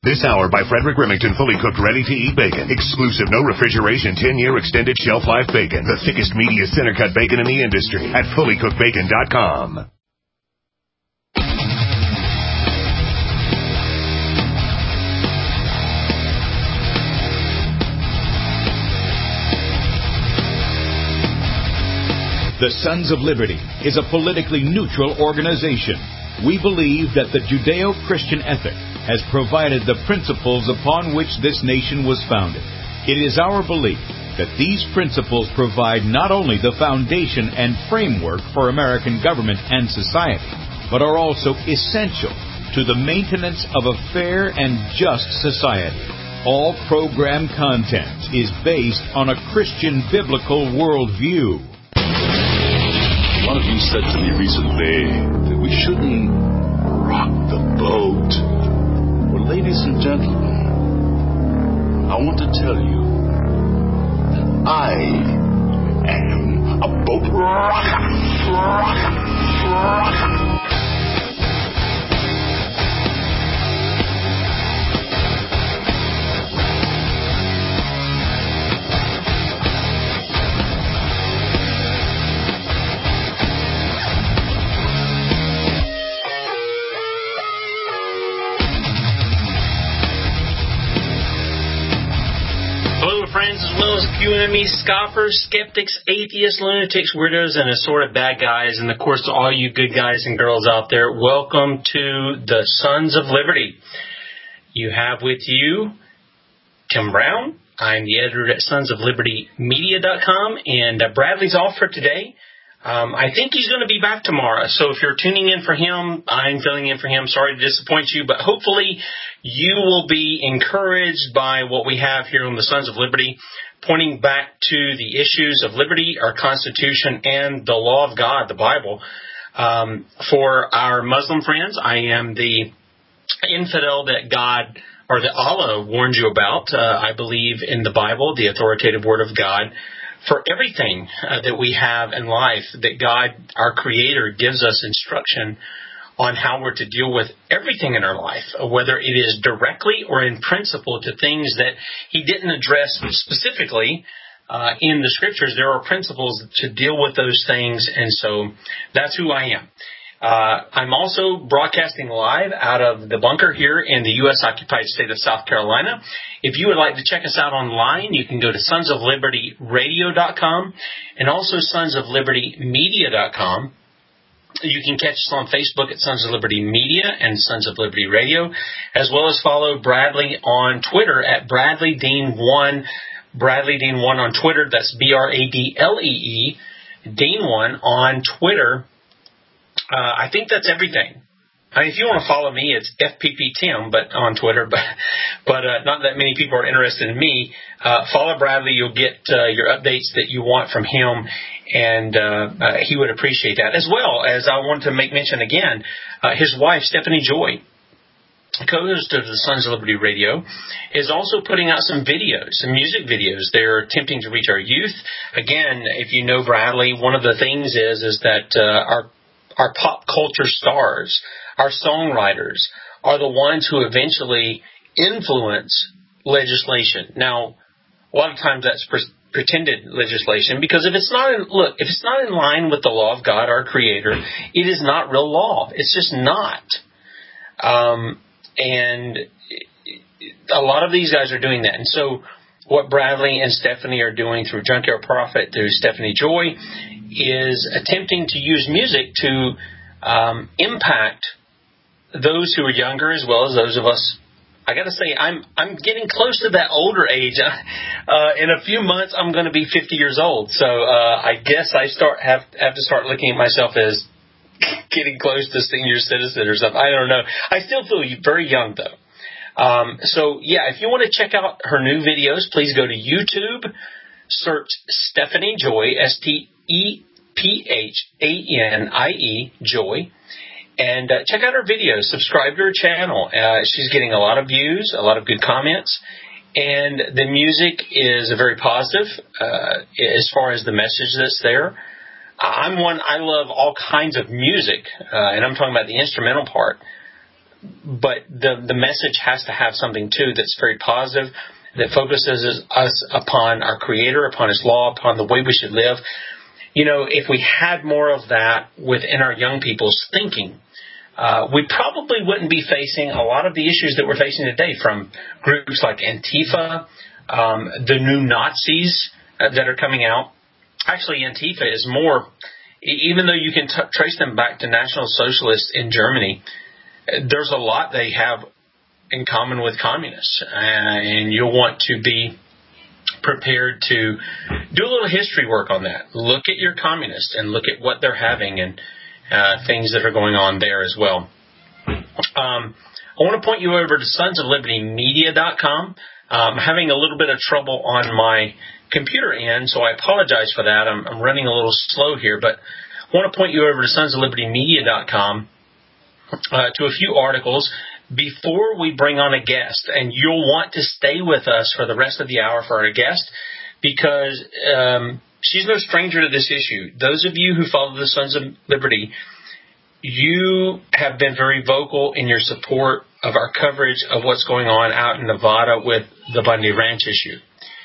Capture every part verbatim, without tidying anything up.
This hour by Frederick Remington, fully cooked, ready-to-eat bacon. Exclusive, no refrigeration, ten-year extended shelf life bacon. The thickest, meatiest, center-cut bacon in the industry at fully cooked bacon dot com. The Sons of Liberty is a politically neutral organization. We believe that the Judeo-Christian ethic has provided the principles upon which this nation was founded. It is our belief that these principles provide not only the foundation and framework for American government and society, but are also essential to the maintenance of a fair and just society. All program content is based on a Christian biblical worldview. One of you said to me recently that we shouldn't rock the boat. Well, ladies and gentlemen, I want to tell you that I am a boat rocker. Rocker. Rocker. Friends, as well as Q enemies, scoffers, skeptics, atheists, lunatics, weirdos, and assorted bad guys. And, of course, to all you good guys and girls out there, welcome to the Sons of Liberty. You have with you Tim Brown. I'm the editor at sons of liberty media dot com, and uh, Bradley's off for today. Um, I think he's going to be back tomorrow. So if you're tuning in for him, I'm filling in for him. Sorry to disappoint you, but hopefully you will be encouraged by what we have here on the Sons of Liberty, pointing back to the issues of liberty, our Constitution, and the law of God, the Bible. Um, for our Muslim friends, I am the infidel that God, or that Allah warned you about. Uh, I believe in the Bible, the authoritative Word of God, for everything uh, that we have in life, that God, our Creator, gives us instruction on how we're to deal with everything in our life, whether it is directly or in principle to things that He didn't address specifically uh, in the Scriptures. There are principles to deal with those things, and so that's who I am. Uh, I'm also broadcasting live out of the bunker here in the U S occupied state of South Carolina. If you would like to check us out online, you can go to sons of liberty radio dot com and also sons of liberty media dot com. You can catch us on Facebook at Sons of Liberty Media and Sons of Liberty Radio, as well as follow Bradley on Twitter at Bradley Dean one, Bradley Dean one on Twitter. That's B R A D L E E, Dean one on Twitter. Uh, I think that's everything. I mean, if you want to follow me, it's F P P Tim, but on Twitter. But but uh, not that many people are interested in me. Uh, follow Bradley. You'll get uh, your updates that you want from him, and uh, uh, he would appreciate that. As well as I want to make mention again, uh, his wife, Stephanie Joy, co-host of the Sons of Liberty Radio, is also putting out some videos, some music videos. They're attempting to reach our youth. Again, if you know Bradley, one of the things is is that uh, our Our pop culture stars, our songwriters, are the ones who eventually influence legislation. Now, a lot of times that's pre- pretended legislation, because if it's not in, look, if it's not in line with the law of God, our Creator, it is not real law. It's just not. Um, and a lot of these guys are doing that. And so what Bradley and Stephanie are doing through Junkyard Prophet, through Stephanie Joy, is attempting to use music to um, impact those who are younger as well as those of us. I got to say, I'm I'm getting close to that older age. Uh, in a few months, I'm going to be fifty years old. So uh, I guess I start have have to start looking at myself as getting close to senior citizen or something. I don't know. I still feel very young though. Um, so yeah, if you want to check out her new videos, please go to YouTube. Search Stephanie Joy, S T E P H A N I E, Joy, and uh, check out her videos. Subscribe to her channel. Uh, she's getting a lot of views, a lot of good comments, and the music is very positive uh, as far as the message that's there. I'm one, I love all kinds of music, uh, and I'm talking about the instrumental part. but the, the message has to have something, too, that's very positive, that focuses us upon our Creator, upon His law, upon the way we should live. You know, if we had more of that within our young people's thinking, uh, we probably wouldn't be facing a lot of the issues that we're facing today from groups like Antifa, um, the new Nazis uh, that are coming out. Actually, Antifa is more, even though you can t- trace them back to National Socialists in Germany, there's a lot they have in common with communists. Uh, and you'll want to be prepared to do a little history work on that. Look at your communists and look at what they're having and uh, things that are going on there as well. Um, I want to point you over to sons of liberty media dot com. I'm having a little bit of trouble on my computer end, so I apologize for that. I'm, I'm running a little slow here, but I want to point you over to sons of liberty media dot com uh, to a few articles before we bring on a guest. And you'll want to stay with us for the rest of the hour for our guest, because um, she's no stranger to this issue. Those of you who follow the Sons of Liberty, you have been very vocal in your support of our coverage of what's going on out in Nevada with the Bundy Ranch issue.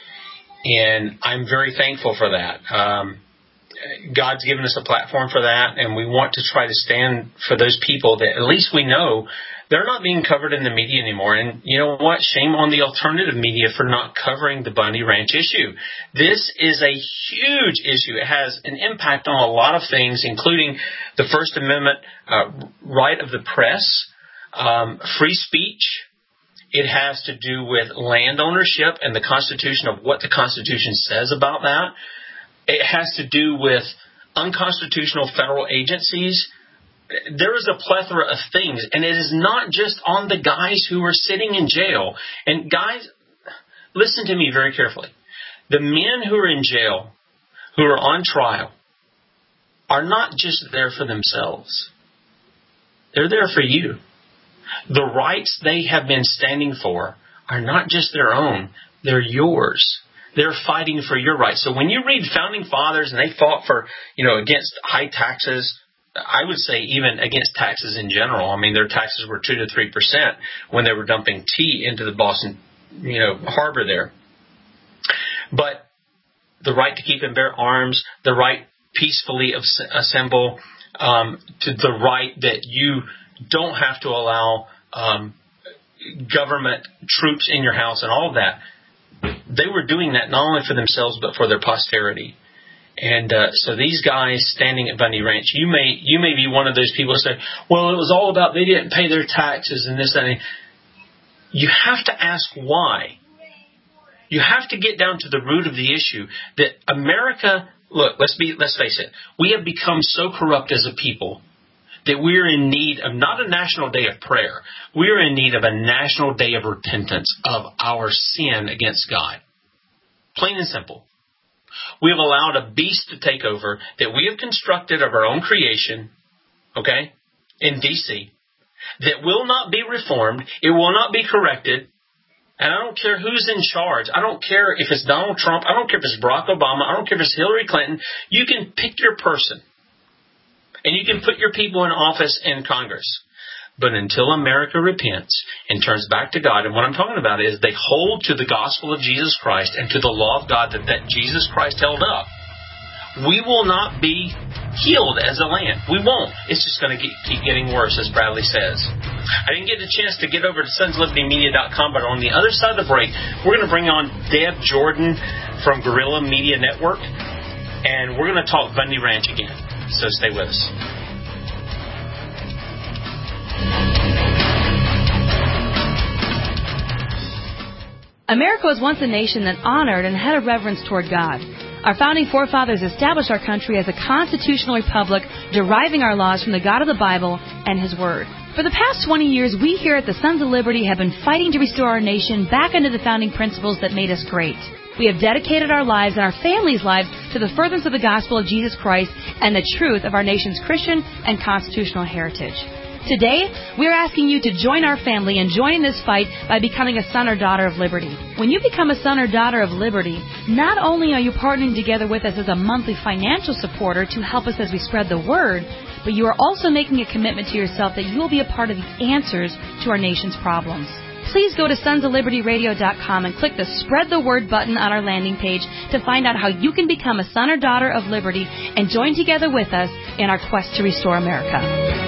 And I'm very thankful for that. Um, God's given us a platform for that, and we want to try to stand for those people that at least we know they're not being covered in the media anymore. And you know what? Shame on the alternative media for not covering the Bundy Ranch issue. This is a huge issue. It has an impact on a lot of things, including the First Amendment uh, right of the press, um, free speech. It has to do with land ownership and the Constitution, of what the Constitution says about that. It has to do with unconstitutional federal agencies. There is a plethora of things, and it is not just on the guys who are sitting in jail. And guys, listen to me very carefully. The men who are in jail, who are on trial, are not just there for themselves. They're there for you. The rights they have been standing for are not just their own, they're yours. They're fighting for your rights. So when you read Founding Fathers and they fought for, you know, against high taxes, I would say even against taxes in general. I mean, their taxes were two to three percent when they were dumping tea into the Boston, you know, harbor there. But the right to keep and bear arms, the right peacefully assemble, um, to the right that you don't have to allow um, government troops in your house and all of that. They were doing that not only for themselves but for their posterity. And uh, so these guys standing at Bundy Ranch, you may you may be one of those people who say, well, it was all about they didn't pay their taxes and this, that, and you have to ask why. You have to get down to the root of the issue that America, look, let's be let's face it, we have become so corrupt as a people that we're in need of not a national day of prayer. We're in need of a national day of repentance of our sin against God. Plain and simple. We have allowed a beast to take over that we have constructed of our own creation, okay, in D C, that will not be reformed. It will not be corrected. And I don't care who's in charge. I don't care if it's Donald Trump. I don't care if it's Barack Obama. I don't care if it's Hillary Clinton. You can pick your person. And you can put your people in office in Congress. But until America repents and turns back to God, and what I'm talking about is they hold to the gospel of Jesus Christ and to the law of God that, that Jesus Christ held up, we will not be healed as a land. We won't. It's just going to keep getting worse, as Bradley says. I didn't get a chance to get over to sons of liberty media dot com, but on the other side of the break, we're going to bring on Deb Jordan from Guerrilla Media Network, and we're going to talk Bundy Ranch again. So stay with us. America was once a nation that honored and had a reverence toward God. Our founding forefathers established our country as a constitutional republic, deriving our laws from the God of the Bible and His Word. For the past twenty years, we here at the Sons of Liberty have been fighting to restore our nation back under the founding principles that made us great. We have dedicated our lives and our families' lives to the furtherance of the gospel of Jesus Christ and the truth of our nation's Christian and constitutional heritage. Today, we are asking you to join our family and join in this fight by becoming a son or daughter of liberty. When you become a son or daughter of liberty, not only are you partnering together with us as a monthly financial supporter to help us as we spread the word, but you are also making a commitment to yourself that you will be a part of the answers to our nation's problems. Please go to sons of liberty radio dot com and click the Spread the Word button on our landing page to find out how you can become a son or daughter of liberty and join together with us in our quest to restore America.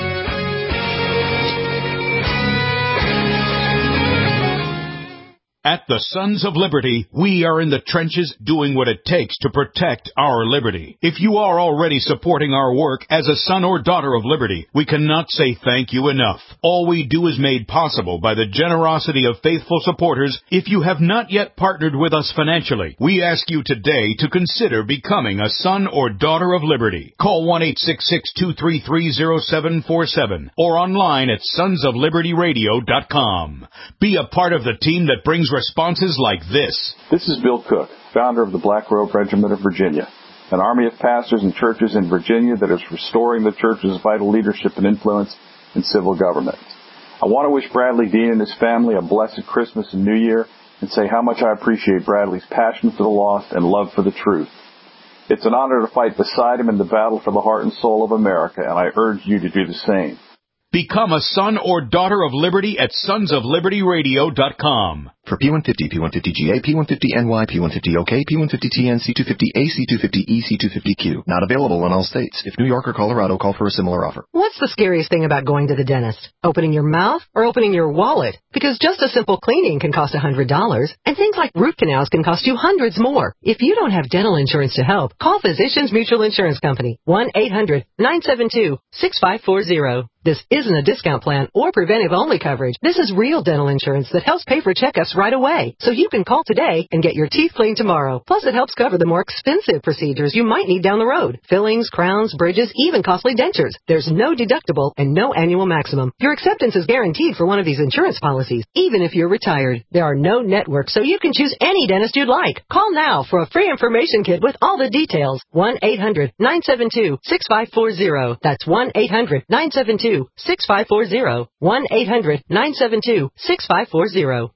At the Sons of Liberty, we are in the trenches doing what it takes to protect our liberty. If you are already supporting our work as a son or daughter of liberty, we cannot say thank you enough. All we do is made possible by the generosity of faithful supporters. If you have not yet partnered with us financially, we ask you today to consider becoming a son or daughter of liberty. Call one eight six six, two three three, zero seven four seven or online at sons of liberty radio dot com. Be a part of the team that brings responses like this. This is Bill Cook, founder of the Black Robe Regiment of Virginia, an army of pastors and churches in Virginia that is restoring the church's vital leadership and influence in civil government. I want to wish Bradley Dean and his family a blessed Christmas and New Year and say how much I appreciate Bradley's passion for the lost and love for the truth. It's an honor to fight beside him in the battle for the heart and soul of America, and I urge you to do the same. Become a son or daughter of liberty at sons of liberty radio dot com. For P one fifty, P one fifty G A, P one fifty N Y, P one fifty O K, P one fifty T N, C two fifty A, C two fifty E, C two fifty Q. Not available in all states. If New York or Colorado, call for a similar offer. What's the scariest thing about going to the dentist? Opening your mouth or opening your wallet? Because just a simple cleaning can cost one hundred dollars, and things like root canals can cost you hundreds more. If you don't have dental insurance to help, call Physicians Mutual Insurance Company, one eight hundred, nine seven two, six five four zero. This isn't a discount plan or preventive-only coverage. This is real dental insurance that helps pay for checkups right away. So you can call today and get your teeth cleaned tomorrow. Plus, it helps cover the more expensive procedures you might need down the road. Fillings, crowns, bridges, even costly dentures. There's no deductible and no annual maximum. Your acceptance is guaranteed for one of these insurance policies, even if you're retired. There are no networks, so you can choose any dentist you'd like. Call now for a free information kit with all the details. one eight hundred, nine seven two, six five four zero. That's one eight hundred, nine seven two, six five four zero. one eight hundred, nine seven two, six five four zero.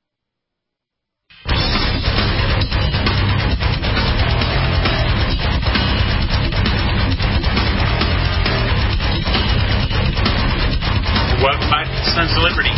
Welcome back to Sons of Liberty.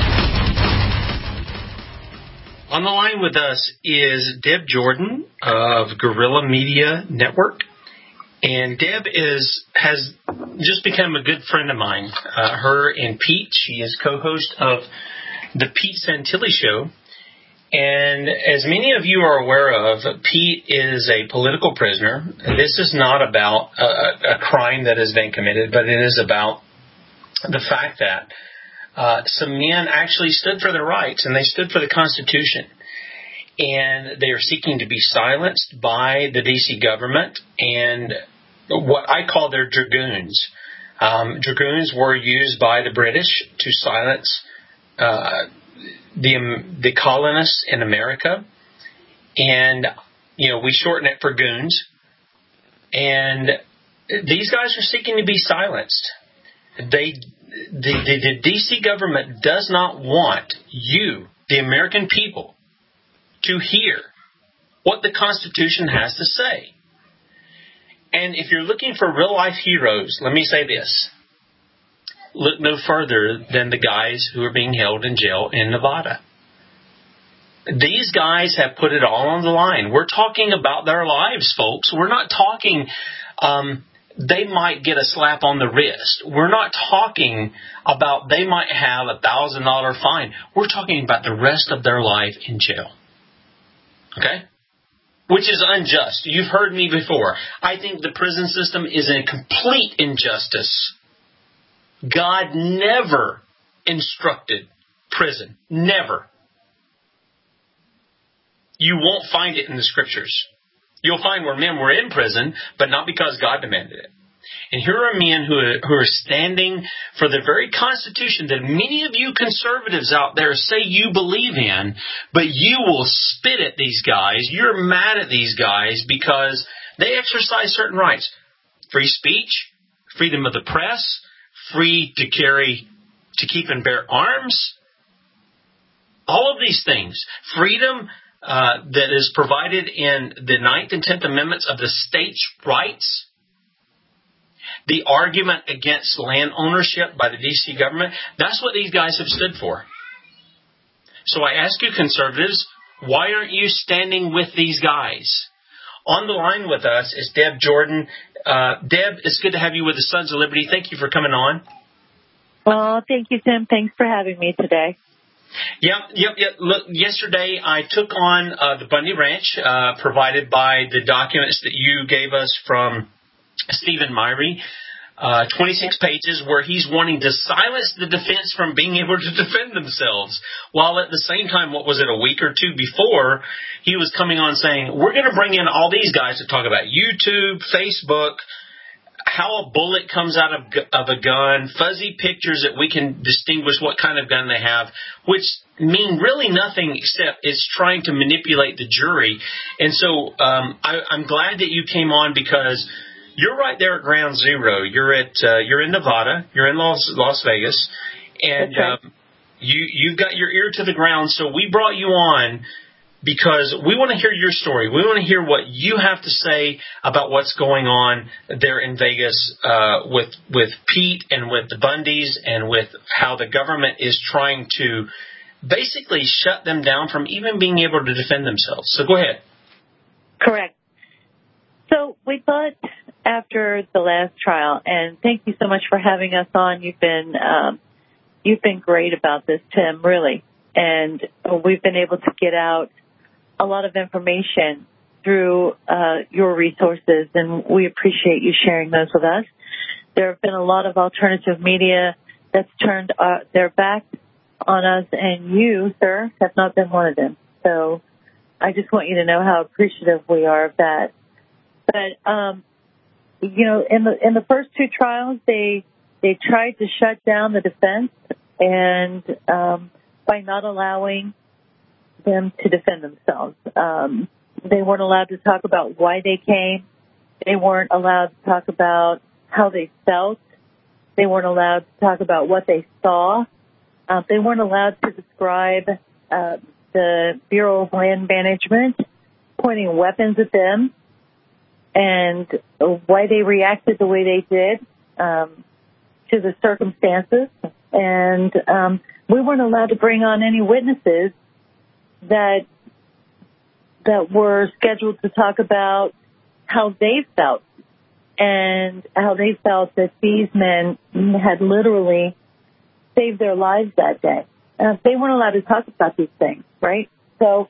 On the line with us is Deb Jordan of Guerrilla Media Network. And Deb is has just become a good friend of mine. Uh, her and Pete, she is co-host of the Pete Santilli Show. And as many of you are aware of, Pete is a political prisoner. This is not about a, a crime that has been committed, but it is about the fact that uh, some men actually stood for their rights, and they stood for the Constitution. And they are seeking to be silenced by the D C government and what I call their dragoons. Um, dragoons were used by the British to silence uh, the um, the colonists in America, and you know we shorten it for goons. And these guys are seeking to be silenced. They the, the, the D C government does not want you, the American people, to hear what the Constitution has to say. And if you're looking for real-life heroes, let me say this. Look no further than the guys who are being held in jail in Nevada. These guys have put it all on the line. We're talking about their lives, folks. We're not talking um, they might get a slap on the wrist. We're not talking about they might have a one thousand dollars fine. We're talking about the rest of their life in jail. Okay? Which is unjust. You've heard me before. I think the prison system is a complete injustice. God never instructed prison. Never. You won't find it in the Scriptures. You'll find where men were in prison, but not because God demanded it. And here are men who are, who are standing for the very Constitution that many of you conservatives out there say you believe in, but you will spit at these guys. You're mad at these guys because they exercise certain rights. Free speech, freedom of the press, free to carry, to keep and bear arms. All of these things. Freedom uh, that is provided in the Ninth and Tenth Amendments of the states' rights. the argument against land ownership by the D C government, that's what these guys have stood for. So I ask you, conservatives, why aren't you standing with these guys? On the line with us is Deb Jordan. Uh, Deb, it's good to have you with the Sons of Liberty. Thank you for coming on. Oh, thank you, Tim. Thanks for having me today. Yep, yep, yep. Look, yesterday I took on uh, the Bundy Ranch, uh, provided by the documents that you gave us from Stephen Myrie. Uh, twenty-six pages where he's wanting to silence the defense from being able to defend themselves. While at the same time, what was it, a week or two before, he was coming on saying, we're going to bring in all these guys to talk about YouTube, Facebook, how a bullet comes out of, of a gun, fuzzy pictures that we can distinguish what kind of gun they have, which mean really nothing except it's trying to manipulate the jury. And so um, I, I'm glad that you came on because you're right there at ground zero. You're at uh, you're in Nevada. You're in Las, Las Vegas, and right. um, you you've got your ear to the ground. So we brought you on because we want to hear your story. We want to hear what you have to say about what's going on there in Vegas uh, with with Pete and with the Bundys and with how the government is trying to basically shut them down from even being able to defend themselves. So go ahead. Correct. So we thought after the last trial, and thank you so much for having us on. You've been um, you've been great about this, Tim, really, and we've been able to get out a lot of information through uh, your resources, and we appreciate you sharing those with us. There have been a lot of alternative media that's turned uh, their back on us, and you, sir, have not been one of them. So I just want you to know how appreciative we are of that. But, um, you know, in the in the first two trials, they they tried to shut down the defense and um, by not allowing them to defend themselves. Um, they weren't allowed to talk about why they came. They weren't allowed to talk about how they felt. They weren't allowed to talk about what they saw. Uh, they weren't allowed to describe uh, the Bureau of Land Management pointing weapons at them and why they reacted the way they did um, to the circumstances. And um, we weren't allowed to bring on any witnesses that that were scheduled to talk about how they felt and how they felt that these men had literally saved their lives that day. Uh, they weren't allowed to talk about these things, right? So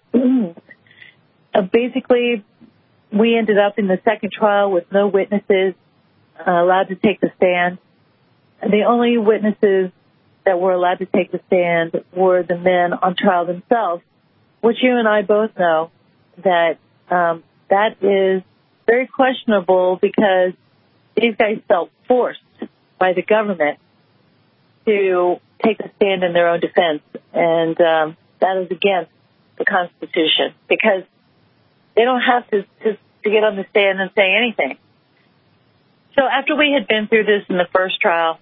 uh, basically, we ended up in the second trial with no witnesses uh, allowed to take the stand. The only witnesses that were allowed to take the stand were the men on trial themselves, which you and I both know that um, that is very questionable because these guys felt forced by the government to take a stand in their own defense, and um, that is against the Constitution because they don't have to, to to get on the stand and say anything. So after we had been through this in the first trial,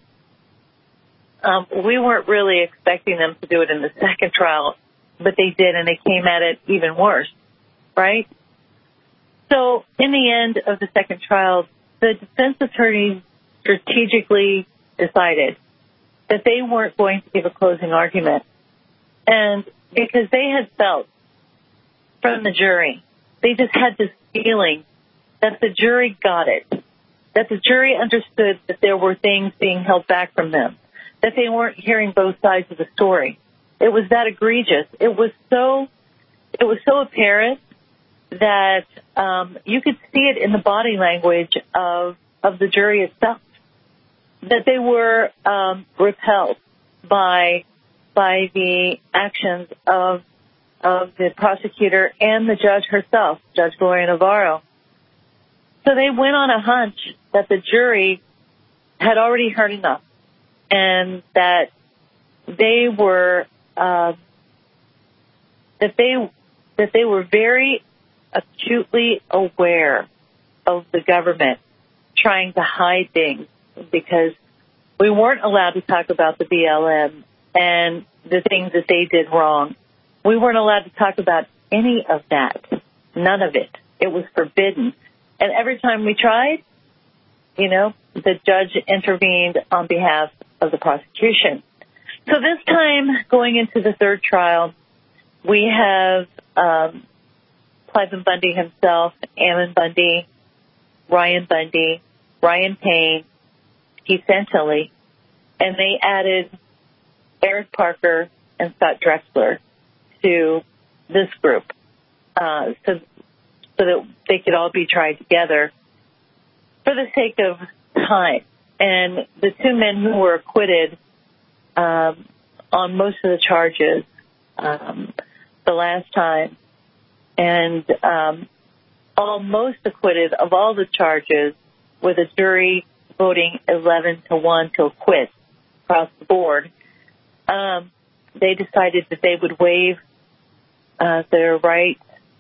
um, we weren't really expecting them to do it in the second trial, but they did, and they came at it even worse, right? So in the end of the second trial, the defense attorneys strategically decided that they weren't going to give a closing argument. And because they had felt from the jury, they just had this feeling that the jury got it, that the jury understood that there were things being held back from them, that they weren't hearing both sides of the story. It was that egregious. It was so, it was so apparent that um, you could see it in the body language of of the jury itself, that they were um, repelled by by the actions of of the prosecutor and the judge herself, Judge Gloria Navarro. So they went on a hunch that the jury had already heard enough, and that they were uh, that they that they were very acutely aware of the government trying to hide things, because we weren't allowed to talk about the B L M and the things that they did wrong. We weren't allowed to talk about any of that. None of it. It was forbidden. And every time we tried, you know, the judge intervened on behalf of the prosecution. So this time, going into the third trial, we have um, Cliven Bundy himself, Ammon Bundy, Ryan Bundy, Ryan Payne, Keith Santilli, and they added Eric Parker and Scott Drexler to this group uh, so, so that they could all be tried together for the sake of time. And the two men who were acquitted um, on most of the charges um, the last time and um, almost acquitted of all the charges with a jury voting eleven to one to acquit across the board, um, they decided that they would waive uh, their right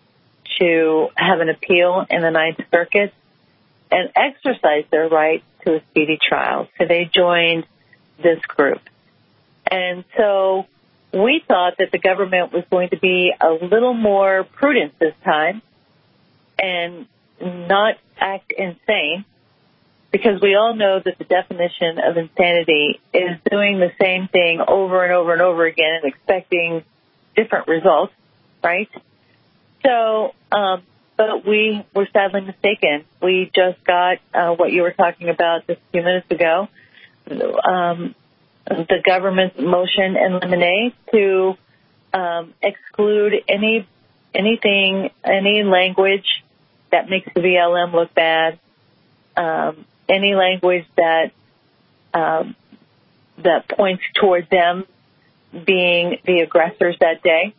to have an appeal in the Ninth Circuit and exercise their right to a speedy trial. So they joined this group. And so we thought that the government was going to be a little more prudent this time and not act insane, because we all know that the definition of insanity is doing the same thing over and over and over again and expecting different results, right? So, um, but we were sadly mistaken. We just got uh, what you were talking about just a few minutes ago, um, the government's motion in limine to um, exclude any anything, any language that makes the B L M look bad, um, any language that um, that points toward them being the aggressors that day.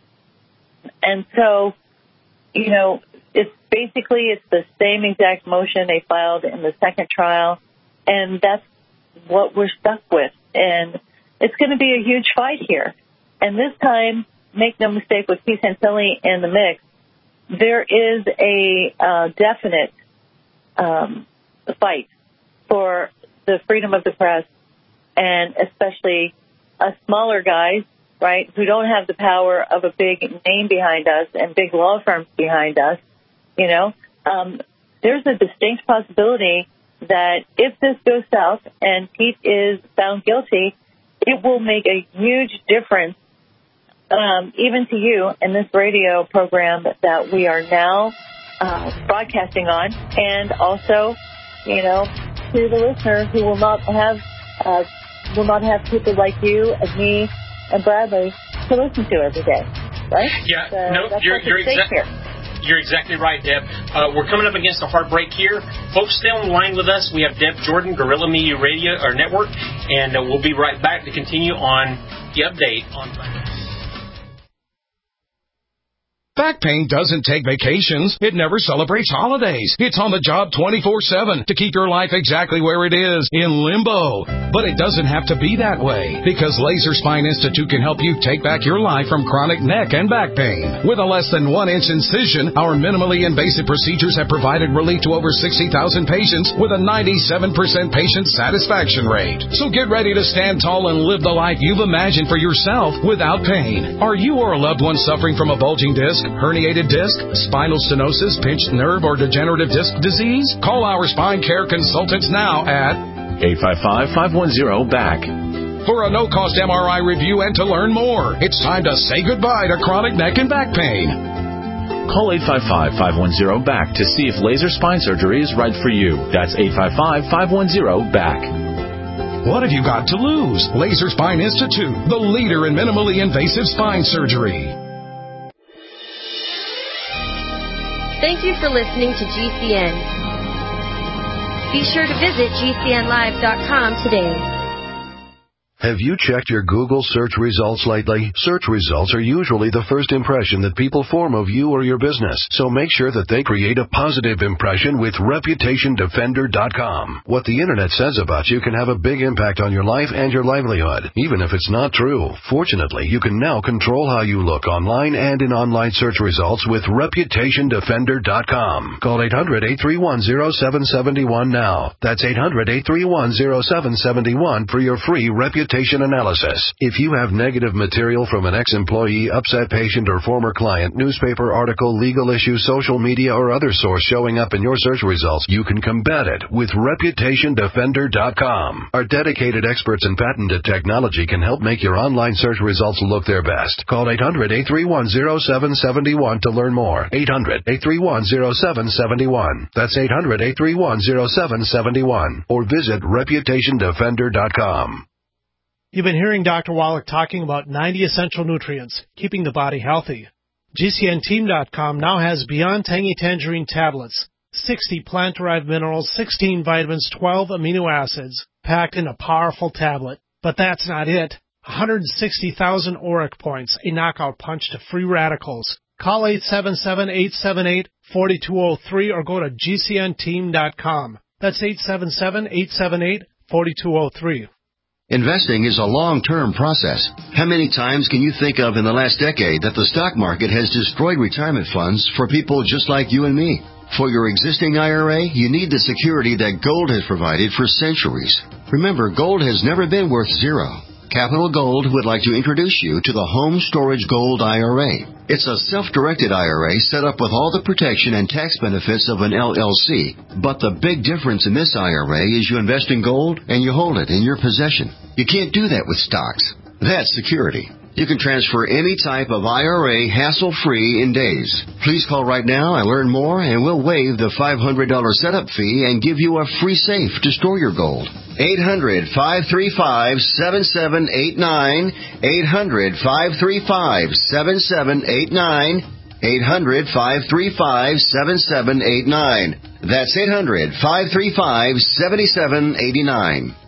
And so, you know, it's basically it's the same exact motion they filed in the second trial, and that's what we're stuck with. And it's going to be a huge fight here. And this time, make no mistake, with Keith Santilli in the mix, there is a uh, definite um, fight for the freedom of the press, and especially us smaller guys, right, who don't have the power of a big name behind us and big law firms behind us. You know, um, there's a distinct possibility that if this goes south and Pete is found guilty, it will make a huge difference, um, even to you in this radio program that we are now uh, broadcasting on, and also, you know, to the listener who will not have uh, will not have people like you and me and Bradley to listen to every day, right? Yeah, so no, that's you're, you're exactly. You're exactly right, Deb. Uh, we're coming up against a hard break here. Folks, stay on the line with us. We have Deb Jordan, Guerrilla Media Radio or Network, and uh, we'll be right back to continue on the update on Back pain doesn't take vacations. It never celebrates holidays. It's on the job twenty-four seven to keep your life exactly where it is, in limbo. But it doesn't have to be that way, because Laser Spine Institute can help you take back your life from chronic neck and back pain. With a less than one inch incision, our minimally invasive procedures have provided relief to over sixty thousand patients with a ninety-seven percent patient satisfaction rate. So get ready to stand tall and live the life you've imagined for yourself without pain. Are you or a loved one suffering from a bulging disc, herniated disc, spinal stenosis, pinched nerve, or degenerative disc disease? Call our spine care consultants now at eight five five, five one zero, B A C. For a no-cost M R I review and to learn more. It's time to say goodbye to chronic neck and back pain. Call eight five five, five one zero, B A C to see if laser spine surgery is right for you. That's eight five five, five one zero, B A C. What have you got to lose? Laser Spine Institute, the leader in minimally invasive spine surgery. Thank you for listening to G C N. Be sure to visit G C N live dot com today. Have you checked your Google search results lately? Search results are usually the first impression that people form of you or your business, so make sure that they create a positive impression with Reputation Defender dot com. What the Internet says about you can have a big impact on your life and your livelihood, even if it's not true. Fortunately, you can now control how you look online and in online search results with Reputation Defender dot com. Call eight hundred, eight three one, zero seven seven one now. That's eight hundred, eight three one, zero seven seven one for your free Reputation Reputation Analysis. If you have negative material from an ex-employee, upset patient, or former client, newspaper article, legal issue, social media, or other source showing up in your search results, you can combat it with Reputation Defender dot com. Our dedicated experts in patented technology can help make your online search results look their best. Call eight hundred, eight three one, zero seven seven one to learn more. eight hundred, eight three one, zero seven seven one. That's eight hundred, eight three one, zero seven seven one. Or visit Reputation Defender dot com. You've been hearing Doctor Wallach talking about ninety essential nutrients, keeping the body healthy. G C N team dot com now has Beyond Tangy Tangerine tablets, sixty plant-derived minerals, sixteen vitamins, twelve amino acids, packed in a powerful tablet. But that's not it. one hundred sixty thousand auric points, a knockout punch to free radicals. Call eight seven seven, eight seven eight, four two zero three or go to G C N team dot com. That's eight seven seven, eight seven eight, four two zero three. Investing is a long-term process. How many times can you think of in the last decade that the stock market has destroyed retirement funds for people just like you and me? For your existing I R A, you need the security that gold has provided for centuries. Remember, gold has never been worth zero. Capital Gold would like to introduce you to the Home Storage Gold I R A. It's a self-directed I R A set up with all the protection and tax benefits of an L L C. But the big difference in this I R A is you invest in gold and you hold it in your possession. You can't do that with stocks. That's security. You can transfer any type of I R A hassle-free in days. Please call right now and learn more, and we'll waive the five hundred dollars setup fee and give you a free safe to store your gold. eight hundred, five three five, seven seven eight nine. eight hundred, five three five, seven seven eight nine. eight hundred, five three five, seven seven eight nine. That's eight hundred, five three five, seven seven eight nine.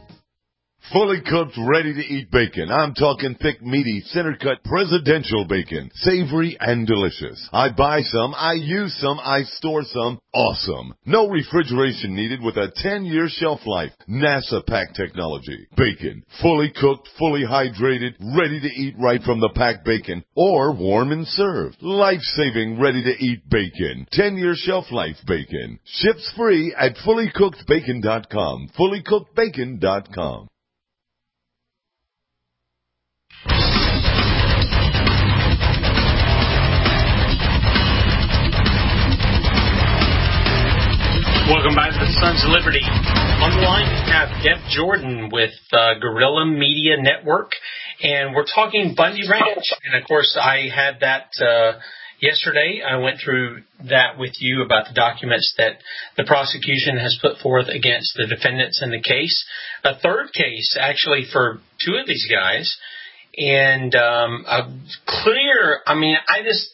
Fully cooked, ready-to-eat bacon. I'm talking thick, meaty, center-cut presidential bacon. Savory and delicious. I buy some, I use some, I store some. Awesome. No refrigeration needed with a ten-year shelf life. NASA pack technology. Bacon. Fully cooked, fully hydrated, ready to eat right from the packed bacon. Or warm and served. Life-saving, ready-to-eat bacon. ten-year shelf life bacon. Ships free at fully cooked bacon dot com. fully cooked bacon dot com. Welcome back to the Sons of Liberty. On the line, we have Deb Jordan with uh, Guerrilla Media Network, and we're talking Bundy Ranch. And, of course, I had that uh, yesterday. I went through that with you about the documents that the prosecution has put forth against the defendants in the case. A third case, actually, for two of these guys. And um, a clear, I mean, I just,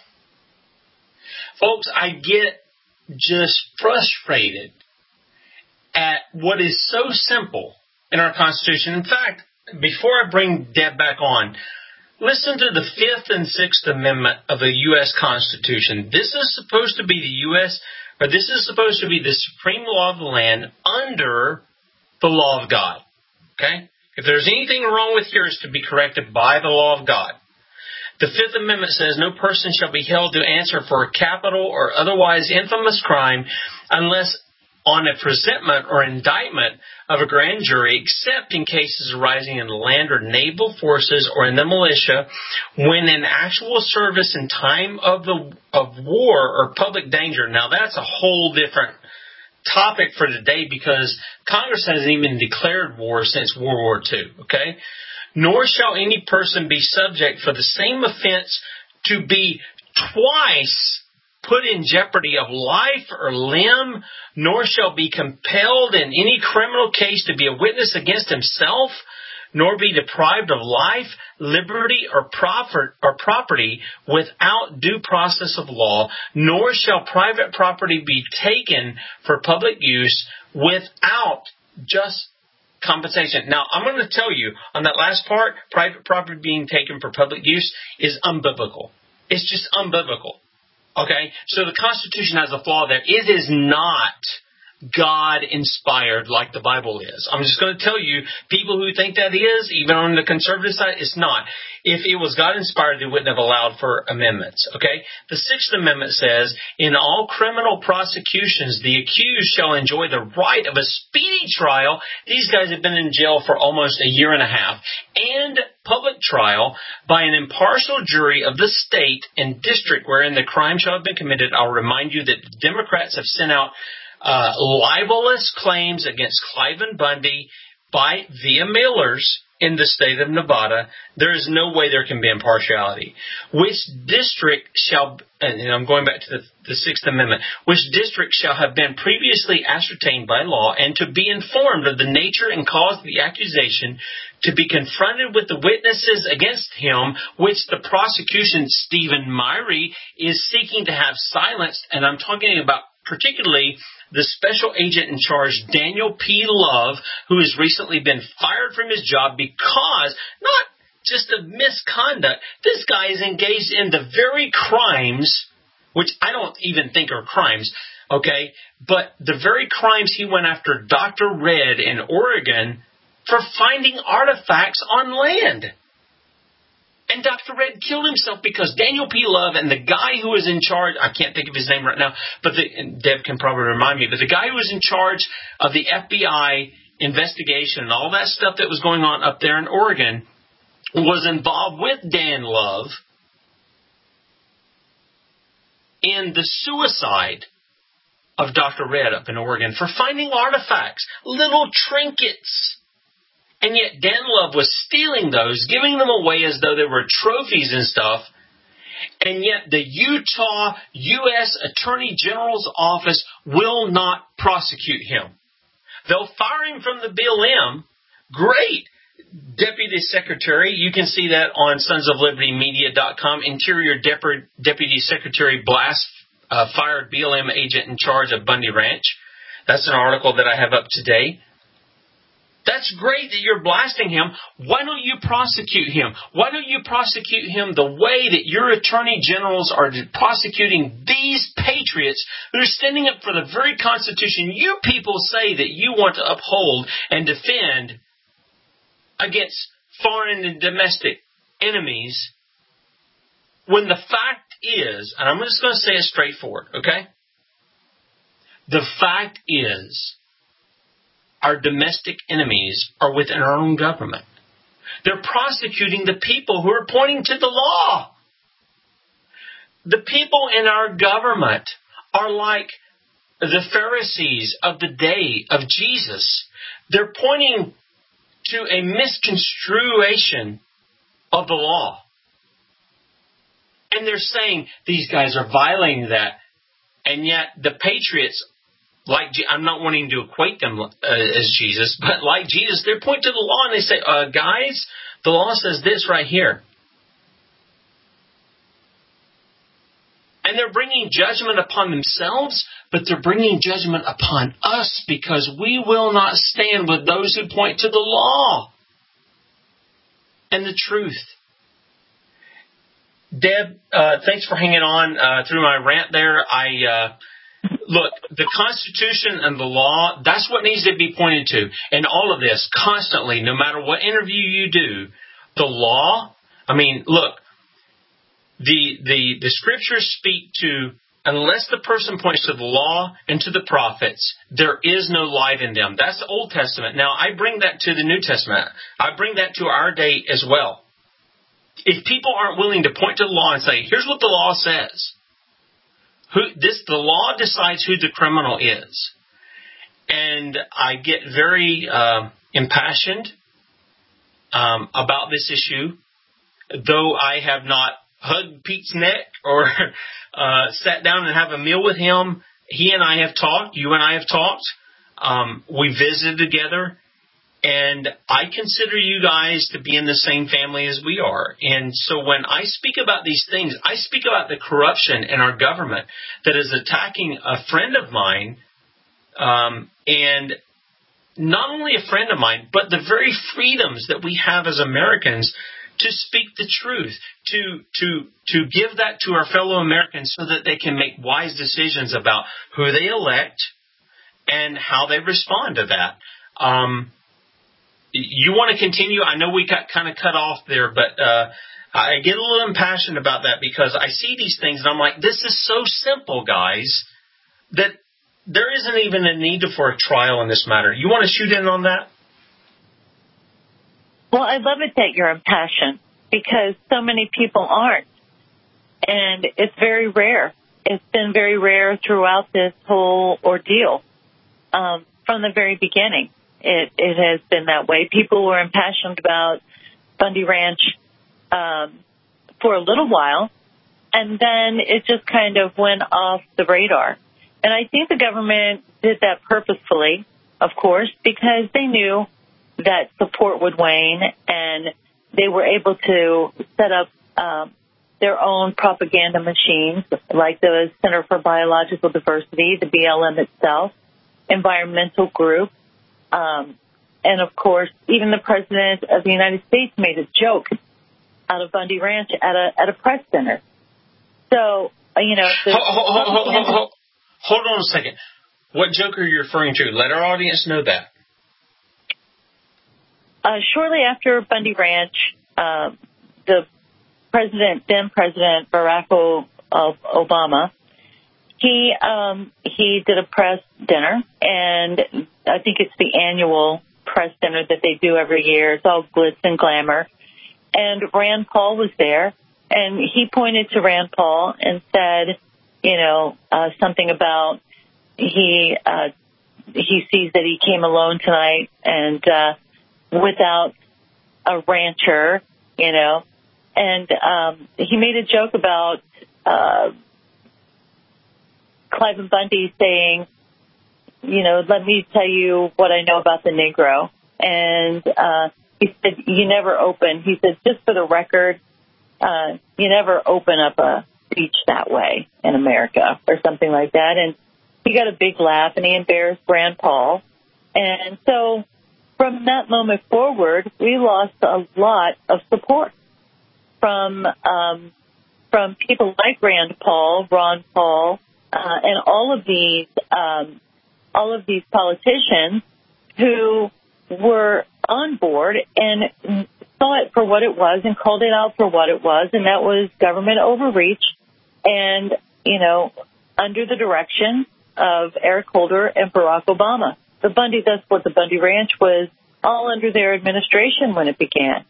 folks, I get just frustrated at what is so simple in our Constitution. In fact, before I bring Deb back on, listen to the Fifth and Sixth Amendment of the U S Constitution. This is supposed to be the U S, or this is supposed to be the supreme law of the land under the law of God. Okay? If there's anything wrong with yours, to be corrected by the law of God. The Fifth Amendment says no person shall be held to answer for a capital or otherwise infamous crime unless on a presentment or indictment of a grand jury, except in cases arising in the land or naval forces or in the militia, when in actual service in time of the of war or public danger. Now, that's a whole different topic for today because Congress hasn't even declared war since World War Two, okay? Nor shall any person be subject for the same offense to be twice put in jeopardy of life or limb, nor shall be compelled in any criminal case to be a witness against himself, nor be deprived of life, liberty, or profit or property without due process of law, nor shall private property be taken for public use without just compensation. Now, I'm going to tell you, on that last part, private property being taken for public use is unbiblical. It's just unbiblical. Okay? So the Constitution has a flaw there. It is not God-inspired like the Bible is. I'm just going to tell you, people who think that is, even on the conservative side, it's not. If it was God-inspired, they wouldn't have allowed for amendments, okay? The Sixth Amendment says, in all criminal prosecutions, the accused shall enjoy the right of a speedy trial. These guys have been in jail for almost a year and a half. And public trial by an impartial jury of the state and district wherein the crime shall have been committed. I'll remind you that the Democrats have sent out uh, libelous claims against Cliven Bundy by via mailers in the state of Nevada. There is no way there can be impartiality. Which district shall, and I'm going back to the, the Sixth Amendment, which district shall have been previously ascertained by law and to be informed of the nature and cause of the accusation, to be confronted with the witnesses against him, which the prosecution, Stephen Myrie, is seeking to have silenced. And I'm talking about particularly the special agent in charge, Daniel P. Love, who has recently been fired from his job because, not just of misconduct, this guy is engaged in the very crimes, which I don't even think are crimes, okay, but the very crimes he went after Doctor Red in Oregon for finding artifacts on land. And Doctor Red killed himself because Daniel P. Love and the guy who was in charge, I can't think of his name right now, but the, and Deb can probably remind me, but the guy who was in charge of the F B I investigation and all that stuff that was going on up there in Oregon was involved with Dan Love in the suicide of Doctor Red up in Oregon for finding artifacts, little trinkets. And yet Dan Love was stealing those, giving them away as though they were trophies and stuff. And yet the Utah U S Attorney General's office will not prosecute him. They'll fire him from the B L M. Great. Deputy Secretary, you can see that on sons of liberty media dot com. Interior Dep- Deputy Secretary Blast uh, fired B L M agent in charge of Bundy Ranch. That's an article that I have up today. That's great that you're blasting him. Why don't you prosecute him? Why don't you prosecute him the way that your attorney generals are prosecuting these patriots who are standing up for the very Constitution you people say that you want to uphold and defend against foreign and domestic enemies, when the fact is, and I'm just going to say it straightforward, okay? The fact is, our domestic enemies are within our own government. They're prosecuting the people who are pointing to the law. The people in our government are like the Pharisees of the day of Jesus. They're pointing to a misconstruation of the law. And they're saying these guys are violating that. And yet the patriots, like, I'm not wanting to equate them uh, as Jesus, but like Jesus, they point to the law and they say, uh, guys, the law says this right here. And they're bringing judgment upon themselves, but they're bringing judgment upon us because we will not stand with those who point to the law and the truth. Deb, uh, thanks for hanging on uh, through my rant there. I... Uh, Look, the Constitution and the law, that's what needs to be pointed to. And all of this, constantly, no matter what interview you do, the law, I mean, look, the, the, the scriptures speak to, unless the person points to the law and to the prophets, there is no light in them. That's the Old Testament. Now, I bring that to the New Testament. I bring that to our day as well. If people aren't willing to point to the law and say, here's what the law says, Who, this the law decides who the criminal is. And I get very uh, impassioned um, about this issue, though I have not hugged Pete's neck or uh, sat down and have a meal with him. He and I have talked. You and I have talked. Um, we visited together. And I consider you guys to be in the same family as we are. And so when I speak about these things, I speak about the corruption in our government that is attacking a friend of mine, um, and not only a friend of mine, but the very freedoms that we have as Americans to speak the truth, to to to give that to our fellow Americans so that they can make wise decisions about who they elect and how they respond to that. Um, you want to continue? I know we got kind of cut off there, but uh, I get a little impassioned about that because I see these things and I'm like, this is so simple, guys, that there isn't even a need for a trial in this matter. You want to shoot in on that? Well, I love it that you're impassioned because so many people aren't. And it's very rare. It's been very rare throughout this whole ordeal. Um, from the very beginning, it, it has been that way. People were impassioned about Bundy Ranch um, for a little while, and then it just kind of went off the radar. And I think the government did that purposefully, of course, because they knew that support would wane, and they were able to set up um, their own propaganda machines, like the Center for Biological Diversity, the B L M itself, environmental group, um, and, of course, even the President of the United States made a joke out of Bundy Ranch at a at a press center. So, uh, you know... The, hold, hold, hold, hold, hold, hold on a second. What joke are you referring to? Let our audience know that. Uh, shortly after Bundy Ranch, uh, the president, then President Barack o- of Obama, he um, he did a press dinner, and I think it's the annual press dinner that they do every year. It's all glitz and glamour. And Rand Paul was there, and he pointed to Rand Paul and said, you know, uh, something about he uh, he sees that he came alone tonight and uh, without a rancher, you know, and um, he made a joke about uh, Cliven Bundy saying, you know, let me tell you what I know about the Negro. And uh, he said, you never open. He said, just for the record, uh, you never open up a speech that way in America or something like that. And he got a big laugh, and he embarrassed Rand Paul. And so from that moment forward, we lost a lot of support from um, from people like Rand Paul, Ron Paul, uh, and all of these um, all of these politicians who were on board and saw it for what it was and called it out for what it was, and that was government overreach. And, you know, under the direction of Eric Holder and Barack Obama. The Bundy, that's what the Bundy Ranch was all under their administration when it began.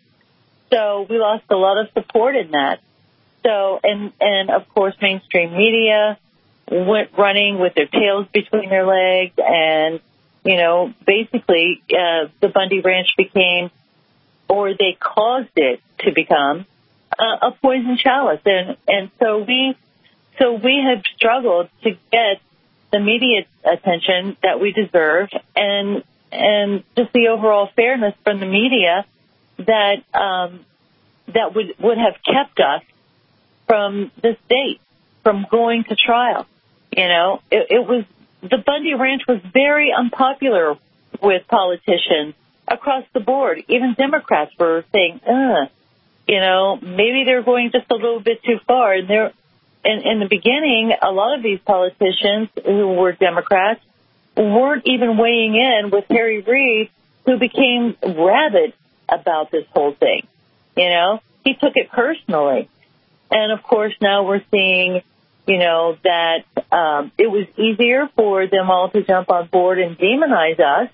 So we lost a lot of support in that. So, and, and of course, mainstream media went running with their tails between their legs, and, you know, basically, uh, the Bundy Ranch became, or they caused it to become, uh, a poison chalice. And, and so we, so we have struggled to get the media attention that we deserve, and, and just the overall fairness from the media that, um, that would, would have kept us from this date, from going to trial. You know, it, it was, the Bundy Ranch was very unpopular with politicians across the board. Even Democrats were saying, ugh, you know, maybe they're going just a little bit too far. And they're, in, in the beginning, a lot of these politicians who were Democrats weren't even weighing in with Harry Reid, who became rabid about this whole thing. You know, he took it personally. And, of course, now we're seeing, you know, that um, it was easier for them all to jump on board and demonize us,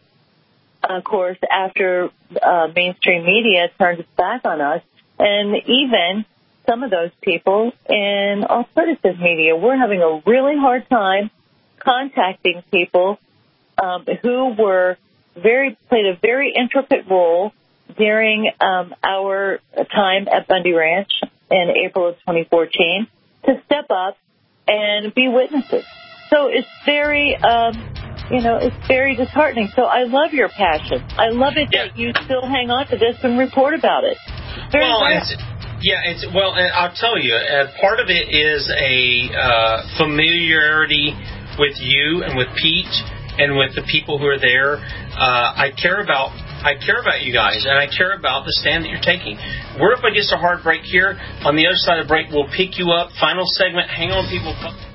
of course, after uh, mainstream media turned its back on us. And even some of those people in alternative media, we're having a really hard time contacting people um, who were very played a very intricate role during um, our time at Bundy Ranch in April of twenty fourteen to step up and be witnesses. So it's very, um, you know, it's very disheartening. So I love your passion. I love it yeah. that you still hang on to this and report about it. Very well, rare. it's, yeah, it's well. I'll tell you, uh, part of it is a uh, familiarity with you and with Pete and with the people who are there. Uh, I care about. I care about you guys, and I care about the stand that you're taking. We're up against a hard break here. On the other side of the break, we'll pick you up. Final segment. Hang on, people.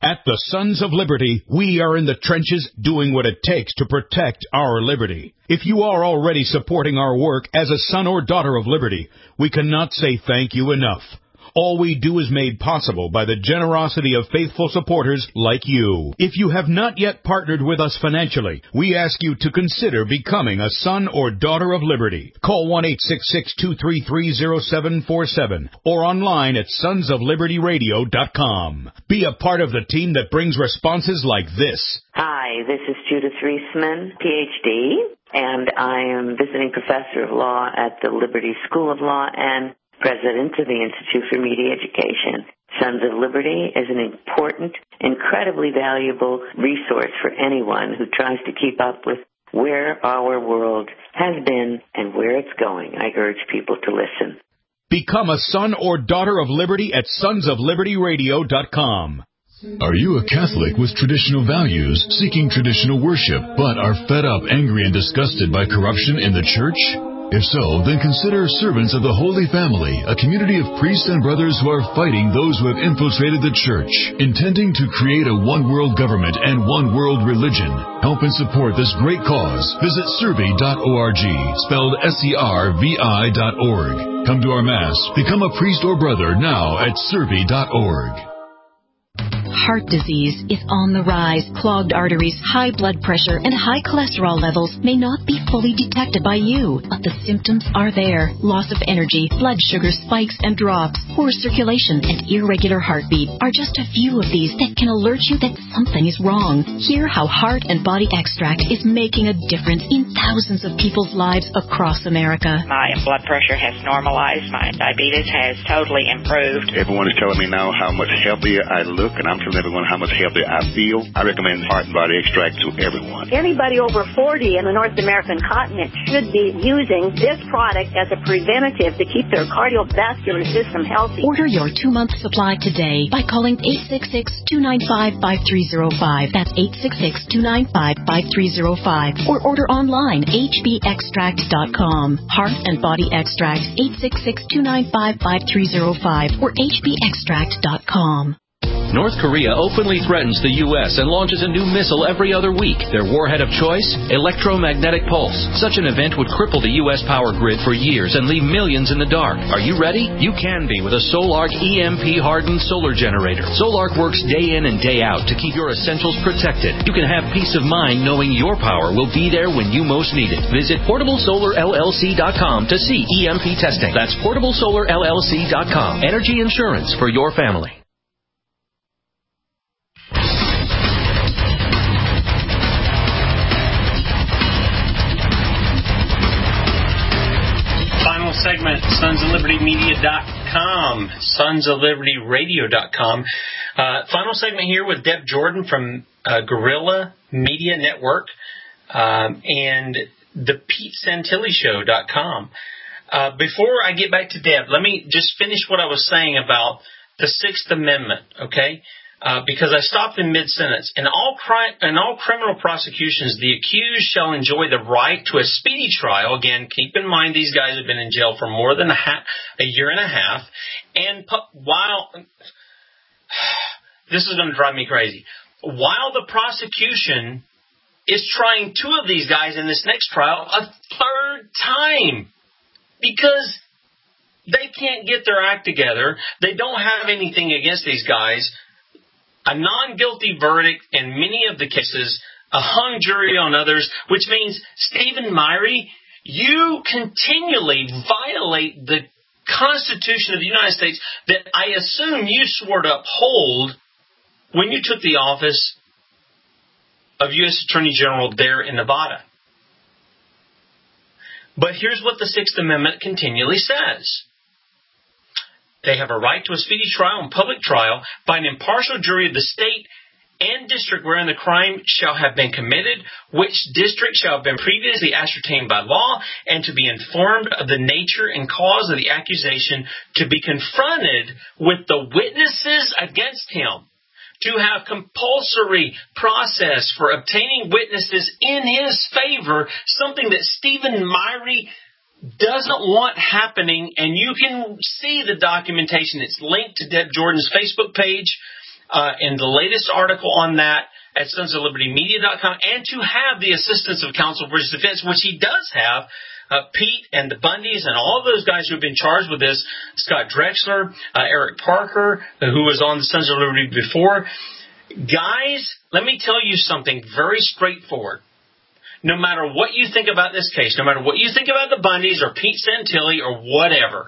At the Sons of Liberty, we are in the trenches doing what it takes to protect our liberty. If you are already supporting our work as a son or daughter of liberty, we cannot say thank you enough. All we do is made possible by the generosity of faithful supporters like you. If you have not yet partnered with us financially, we ask you to consider becoming a son or daughter of liberty. Call one eight six six, two three three, zero seven four seven or online at sons of liberty radio dot com. Be a part of the team that brings responses like this. Hi, this is Judith Reisman, P H D, and I am visiting professor of law at the Liberty School of Law and president of the Institute for Media Education. Sons of Liberty is an important, incredibly valuable resource for anyone who tries to keep up with where our world has been and where it's going. I urge people to listen. Become a son or daughter of liberty at sons of liberty radio dot com. Are you a Catholic with traditional values, seeking traditional worship, but are fed up, angry, and disgusted by corruption in the church? If so, then consider Servants of the Holy Family, a community of priests and brothers who are fighting those who have infiltrated the church, intending to create a one-world government and one-world religion. Help and support this great cause. Visit servi dot org, spelled S E R V I dot org. Come to our Mass. Become a priest or brother now at servi dot org. Heart disease is on the rise. Clogged arteries, high blood pressure, and high cholesterol levels may not be fully detected by you, but the symptoms are there. Loss of energy, blood sugar spikes and drops, poor circulation, and irregular heartbeat are just a few of these that can alert you that something is wrong. Hear how Heart and Body Extract is making a difference in thousands of people's lives across America. My blood pressure has normalized. My diabetes has totally improved. Everyone is telling me now how much healthier I look, and I'm telling everyone how much healthier I feel. I recommend Heart and Body Extract to everyone. Anybody over forty in the North American continent should be using this product as a preventative to keep their cardiovascular system healthy. Order your two-month supply today by calling eight six six, two nine five, five three zero five. That's eight six six, two nine five, five three zero five. Or order online, h b extract dot com. Heart and Body Extract, eight six six, two nine five, five three zero five or h b extract dot com. North Korea openly threatens the U S and launches a new missile every other week. Their warhead of choice? Electromagnetic pulse. Such an event would cripple the U S power grid for years and leave millions in the dark. Are you ready? You can be with a Solark E M P-hardened solar generator. Solark works day in and day out to keep your essentials protected. You can have peace of mind knowing your power will be there when you most need it. Visit portable solar l l c dot com to see E M P testing. That's portable solar l l c dot com. Energy insurance for your family. Segment, sons of liberty media dot com, sons of liberty radio dot com. Uh, final segment here with Deb Jordan from uh, Guerrilla Media Network um, and the Pete Santilli Show dot com. Uh, before I get back to Deb, let me just finish what I was saying about the Sixth Amendment, okay? Uh, because I stopped in mid-sentence. In all, cri- in all criminal prosecutions, the accused shall enjoy the right to a speedy trial. Again, keep in mind these guys have been in jail for more than a, ha- a year and a half. And pu- while this is going to drive me crazy, while the prosecution is trying two of these guys in this next trial a third time, because they can't get their act together, they don't have anything against these guys. A non-guilty verdict in many of the cases, a hung jury on others, which means, Stephen Myrie, you continually violate the Constitution of the United States that I assume you swore to uphold when you took the office of U S Attorney General there in Nevada. But here's what the Sixth Amendment continually says. They have a right to a speedy trial and public trial by an impartial jury of the state and district wherein the crime shall have been committed, which district shall have been previously ascertained by law, and to be informed of the nature and cause of the accusation, to be confronted with the witnesses against him, to have compulsory process for obtaining witnesses in his favor, something that Stephen Myrie doesn't want happening, and you can see the documentation. It's linked to Deb Jordan's Facebook page. uh, in the latest article on that at sons of liberty media dot com, and to have the assistance of counsel for his defense, which he does have. Uh, Pete and the Bundys and all of those guys who have been charged with this, Scott Drexler, uh, Eric Parker, uh, who was on the Sons of Liberty before. Guys, let me tell you something very straightforward. No matter what you think about this case, no matter what you think about the Bundys or Pete Santilli or whatever,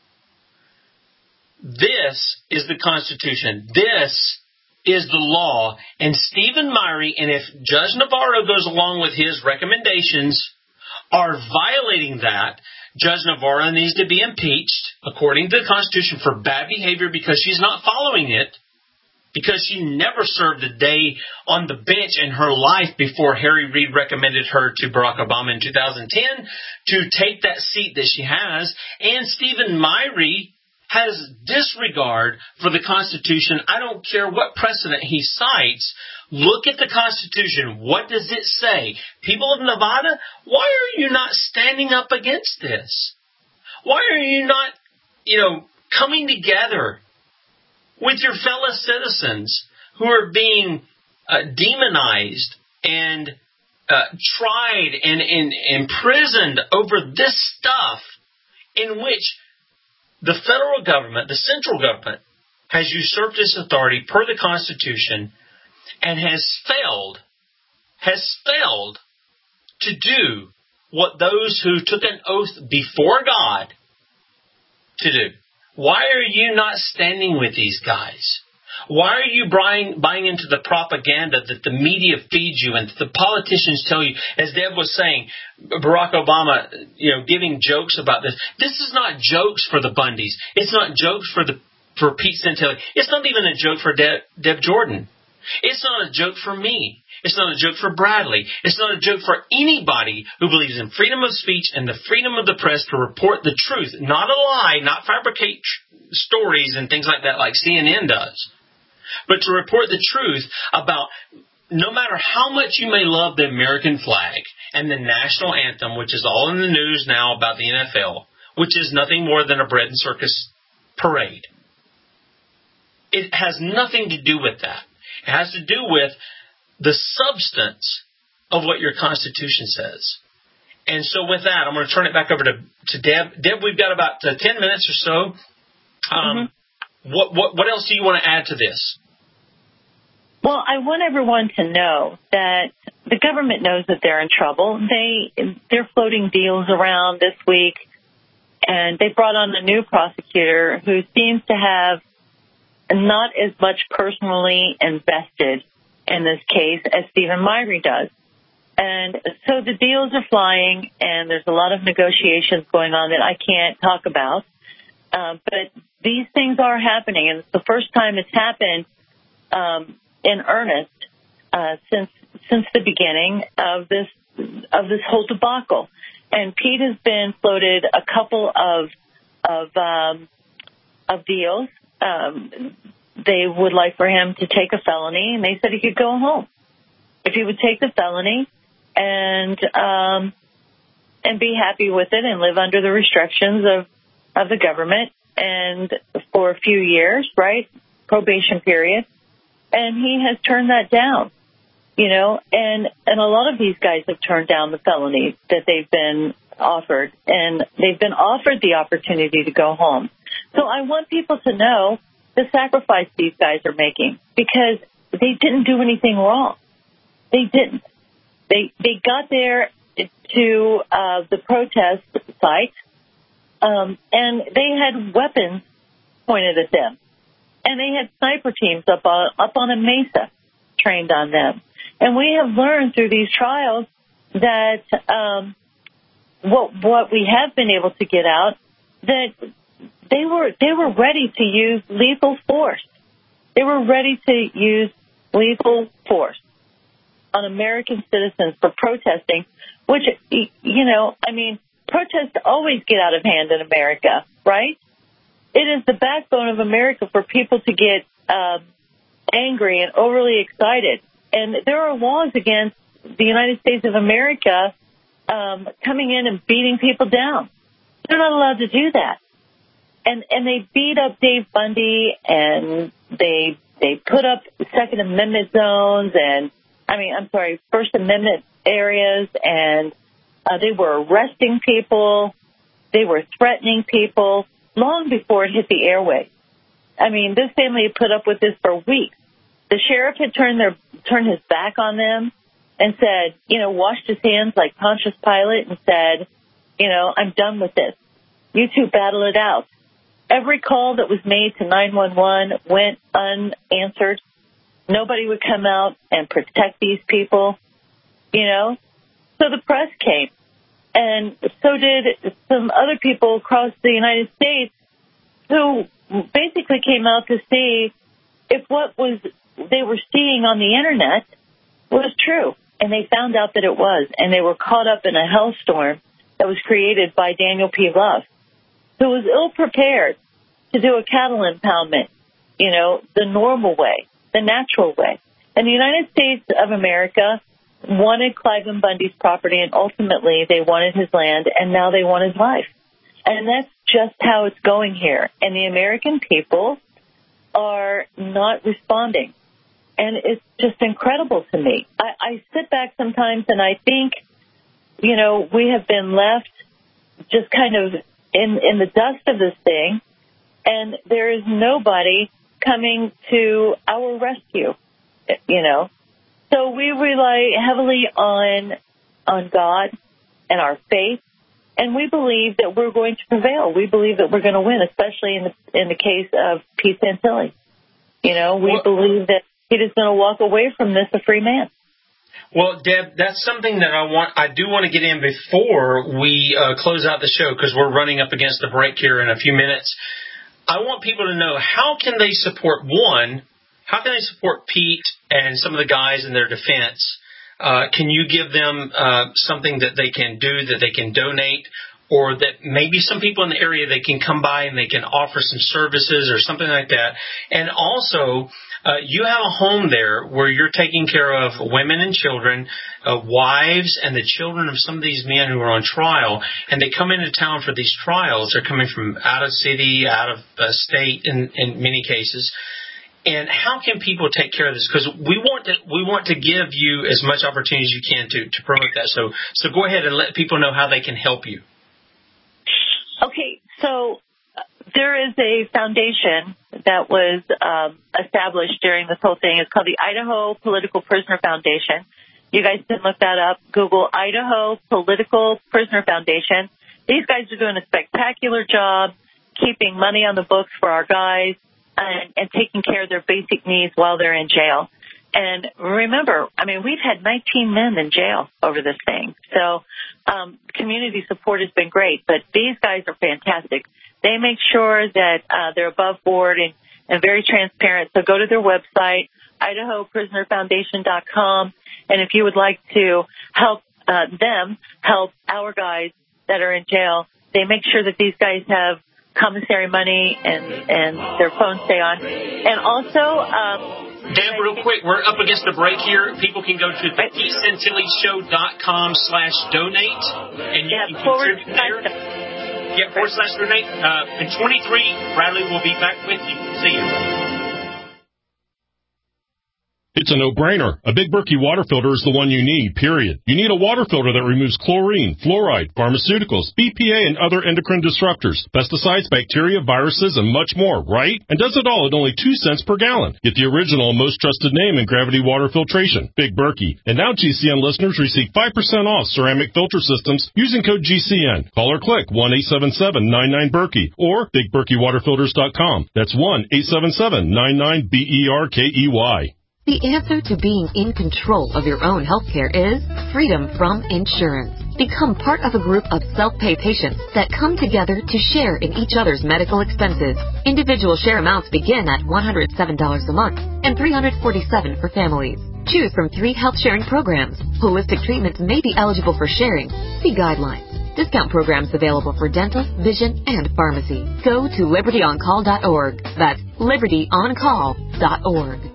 this is the Constitution. This is the law. And Stephen Myrie, and if Judge Navarro goes along with his recommendations, are violating that, Judge Navarro needs to be impeached, according to the Constitution, for bad behavior because she's not following it, because she never served a day on the bench in her life before Harry Reid recommended her to Barack Obama in two thousand ten to take that seat that she has. And Stephen Myrie has disregard for the Constitution. I don't care what precedent he cites. Look at the Constitution. What does it say? People of Nevada, why are you not standing up against this? Why are you not, you know, coming together with your fellow citizens who are being uh, demonized and uh, tried and, and imprisoned over this stuff in which the federal government, the central government, has usurped its authority per the Constitution and has failed, has failed to do what those who took an oath before God to do. Why are you not standing with these guys? Why are you buying, buying into the propaganda that the media feeds you and the politicians tell you? As Deb was saying, Barack Obama, you know, giving jokes about this. This is not jokes for the Bundys. It's not jokes for the for Pete Santilli. It's not even a joke for Deb, Deb Jordan. It's not a joke for me. It's not a joke for Bradley. It's not a joke for anybody who believes in freedom of speech and the freedom of the press to report the truth, not a lie, not fabricate stories and things like that like C N N does, but to report the truth about no matter how much you may love the American flag and the national anthem, which is all in the news now about the N F L, which is nothing more than a bread and circus parade. It has nothing to do with that. It has to do with the substance of what your Constitution says. And so with that, I'm going to turn it back over to, to Deb. Deb, we've got about uh, ten minutes or so. Um, mm-hmm. what, what, what else do you want to add to this? Well, I want everyone to know that the government knows that they're in trouble. They, they're floating deals around this week, and they brought on a new prosecutor who seems to have not as much personally invested in this case as Stephen Myrie does. And so the deals are flying, and there's a lot of negotiations going on that I can't talk about. Uh, but these things are happening, and it's the first time it's happened um, in earnest uh, since since the beginning of this of this whole debacle. And Pete has been floated a couple of of um, of deals. Um, they would like for him to take a felony, and they said he could go home if he would take the felony and um, and be happy with it and live under the restrictions of of the government and for a few years, right? Probation period. And he has turned that down, you know, and, and a lot of these guys have turned down the felonies that they've been offered, and they've been offered the opportunity to go home. So I want people to know the sacrifice these guys are making, because they didn't do anything wrong. They didn't. They, they got there to uh, the protest site, Um, and they had weapons pointed at them. And they had sniper teams up on, up on a mesa trained on them. And we have learned through these trials that um, what what we have been able to get out, that they were they were ready to use lethal force. They were ready to use lethal force on American citizens for protesting, which, you know, I mean, protests always get out of hand in America, right? It is the backbone of America for people to get um, angry and overly excited. And there are laws against the United States of America um, coming in and beating people down. They're not allowed to do that. And and they beat up Dave Bundy, and they they put up Second Amendment zones and, I mean, I'm sorry, First Amendment areas, and uh, they were arresting people. They were threatening people long before it hit the airwaves. I mean, this family had put up with this for weeks. The sheriff had turned their turned his back on them and said, you know, washed his hands like Pontius Pilate and said, you know, I'm done with this. You two battle it out. Every call that was made to nine one one went unanswered. Nobody would come out and protect these people, you know. So the press came, and so did some other people across the United States who basically came out to see if what was they were seeing on the Internet was true. And they found out that it was, and they were caught up in a hellstorm that was created by Daniel P. Love, who was ill-prepared to do a cattle impoundment, you know, the normal way, the natural way. And the United States of America wanted Cliven Bundy's property, and ultimately they wanted his land, and now they want his life. And that's just how it's going here. And the American people are not responding. And it's just incredible to me. I, I sit back sometimes and I think, you know, we have been left just kind of in, in the dust of this thing, and there is nobody coming to our rescue, you know. So we rely heavily on on God and our faith, and we believe that we're going to prevail. We believe that we're going to win, especially in the in the case of Pete Santilli. You know, we well, believe that he is going to walk away from this a free man. Well, Deb, that's something that I want. I do want to get in before we uh, close out the show, because we're running up against the break here in a few minutes. I want people to know, how can they support, one, how can they support Pete and some of the guys in their defense? Uh, can you give them uh, something that they can do, that they can donate, or that maybe some people in the area, they can come by and they can offer some services or something like that? And also, uh, you have a home there where you're taking care of women and children, uh, wives and the children of some of these men who are on trial, and they come into town for these trials. They're coming from out of city, out of uh, state in, in many cases. And how can people take care of this? Because we want to we want to give you as much opportunity as you can to, to promote that. So so go ahead and let people know how they can help you. Okay, so there is a foundation that was um, established during this whole thing. It's called the Idaho Political Prisoner Foundation. You guys can look that up. Google Idaho Political Prisoner Foundation. These guys are doing a spectacular job keeping money on the books for our guys and, and taking care of their basic needs while they're in jail. And remember, I mean, we've had nineteen men in jail over this thing. So um, community support has been great, but these guys are fantastic. They make sure that uh, they're above board and, and very transparent. So go to their website, Idaho Prisoner Foundation dot com, and if you would like to help uh, them help our guys that are in jail, they make sure that these guys have commissary money and, and their phones stay on. And also... Um, Deb, real quick, we're up against the break here. People can go to the pete santilli show dot com slash donate, and you yeah, can contribute there. Yeah, forward slash donate. Uh, in twenty-three, Bradley will be back with you. See you. It's a no-brainer. A Big Berkey water filter is the one you need, period. You need a water filter that removes chlorine, fluoride, pharmaceuticals, B P A, and other endocrine disruptors, pesticides, bacteria, viruses, and much more, right? And does it all at only two cents per gallon. Get the original, most trusted name in gravity water filtration, Big Berkey. And now G C N listeners receive five percent off ceramic filter systems using code G C N. Call or click one eight seven seven nine nine Berkey or big berkey water filters dot com. That's one eight seven seven nine nine B E R K E Y. The answer to being in control of your own healthcare is freedom from insurance. Become part of a group of self-pay patients that come together to share in each other's medical expenses. Individual share amounts begin at one hundred seven dollars a month and three hundred forty-seven dollars for families. Choose from three health sharing programs. Holistic treatments may be eligible for sharing. See guidelines. Discount programs available for dental, vision, and pharmacy. Go to liberty on call dot org. That's liberty on call dot org.